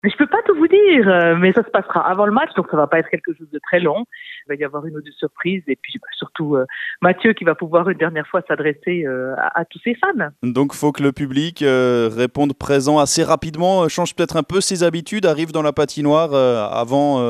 Mais je peux pas tout vous dire, mais ça se passera avant le match, donc ça va pas être quelque chose de très long. Il va y avoir une ou deux surprises et puis surtout Mathieu qui va pouvoir une dernière fois s'adresser à tous ses fans. Donc faut que le public réponde présent assez rapidement, change peut-être un peu ses habitudes, arrive dans la patinoire avant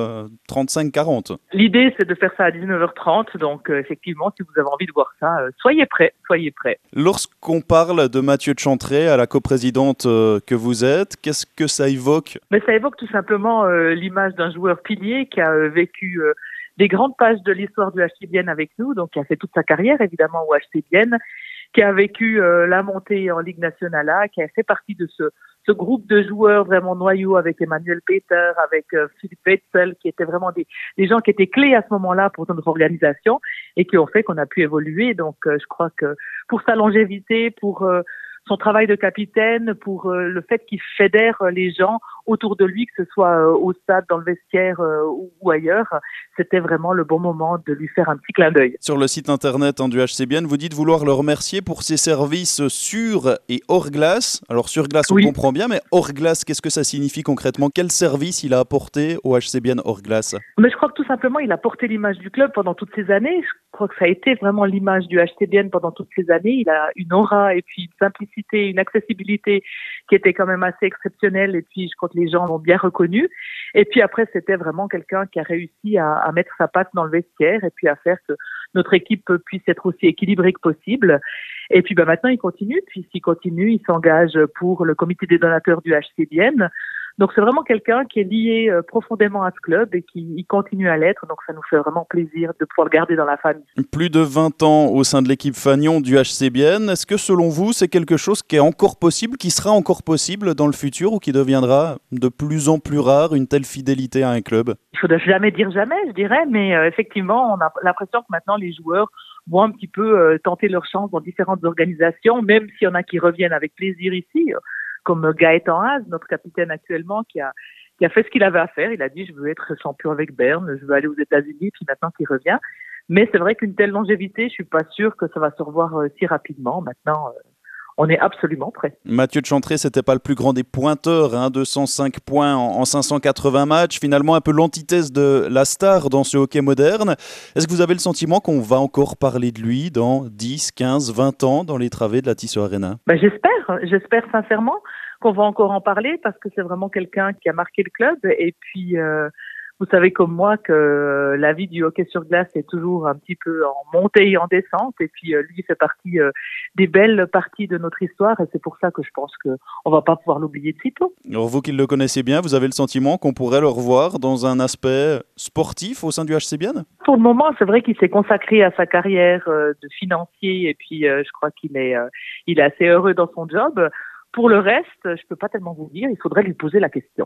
35-40. L'idée c'est de faire ça à 19h30, donc effectivement si vous avez envie de voir ça, soyez prêts, soyez prêts. Lorsqu'on parle de Mathieu de Chantrey, à la coprésidente que vous êtes, qu'est-ce que ça évoque? Mais ça évoque tout simplement l'image d'un joueur pilier qui a vécu des grandes pages de l'histoire du HC Bienne avec nous, donc qui a fait toute sa carrière évidemment au HC Bienne, qui a vécu la montée en Ligue nationale A, qui a fait partie de ce groupe de joueurs vraiment noyaux avec Emmanuel Peter, avec Philippe Wetzel, qui étaient vraiment des gens qui étaient clés à ce moment-là pour notre organisation et qui ont fait qu'on a pu évoluer. Donc je crois que pour sa longévité, pour son travail de capitaine, pour le fait qu'il fédère les gens autour de lui, que ce soit au stade, dans le vestiaire ou ailleurs, c'était vraiment le bon moment de lui faire un petit clin d'œil. Sur le site internet du HCBN, vous dites vouloir le remercier pour ses services sur et hors glace. Alors sur glace, on Oui. comprend bien, mais hors glace, qu'est-ce que ça signifie concrètement? Quel service il a apporté au HCBN hors glace? Mais je crois que tout simplement, il a porté l'image du club pendant toutes ces années. Je crois que ça a été vraiment l'image du HCBN pendant toutes ces années. Il a une aura et puis une simplicité, une accessibilité qui était quand même assez exceptionnelle. Et puis, je crois que les gens l'ont bien reconnu. Et puis après, c'était vraiment quelqu'un qui a réussi à mettre sa patte dans le vestiaire et puis à faire que notre équipe puisse être aussi équilibrée que possible. Et puis maintenant, il continue. Puis s'il continue, il s'engage pour le comité des donateurs du HCBN. Donc c'est vraiment quelqu'un qui est lié profondément à ce club et qui y continue à l'être. Donc ça nous fait vraiment plaisir de pouvoir le garder dans la famille. Plus de 20 ans au sein de l'équipe Fagnon du HCBN. Est-ce que selon vous, c'est quelque chose qui est encore possible, qui sera encore possible dans le futur ou qui deviendra de plus en plus rare, une telle fidélité à un club? Il faudrait jamais dire jamais, je dirais, mais effectivement, on a l'impression que maintenant les joueurs vont un petit peu tenter leur chance dans différentes organisations, même s'il y en a qui reviennent avec plaisir ici, comme Gaëtan Haas, notre capitaine actuellement, qui a fait ce qu'il avait à faire. Il a dit, je veux être champion avec Berne, je veux aller aux États-Unis, puis maintenant qu'il revient. Mais c'est vrai qu'une telle longévité, je suis pas sûre que ça va se revoir si rapidement. Maintenant, on est absolument prêt. Mathieu de Chantrey, c'était pas le plus grand des pointeurs, 205 points en 580 matchs, finalement un peu l'antithèse de la star dans ce hockey moderne. Est-ce que vous avez le sentiment qu'on va encore parler de lui dans 10, 15, 20 ans dans les travées de la Tissot Arena? Ben, j'espère sincèrement qu'on va encore en parler parce que c'est vraiment quelqu'un qui a marqué le club et puis vous savez comme moi que la vie du hockey sur glace est toujours un petit peu en montée et en descente et puis lui fait partie des belles parties de notre histoire et c'est pour ça que je pense qu'on va pas pouvoir l'oublier de sitôt. Alors vous qui le connaissez bien, vous avez le sentiment qu'on pourrait le revoir dans un aspect sportif au sein du HCBN? Pour le moment, c'est vrai qu'il s'est consacré à sa carrière de financier et puis je crois il est assez heureux dans son job. Pour le reste, je peux pas tellement vous dire, il faudrait lui poser la question.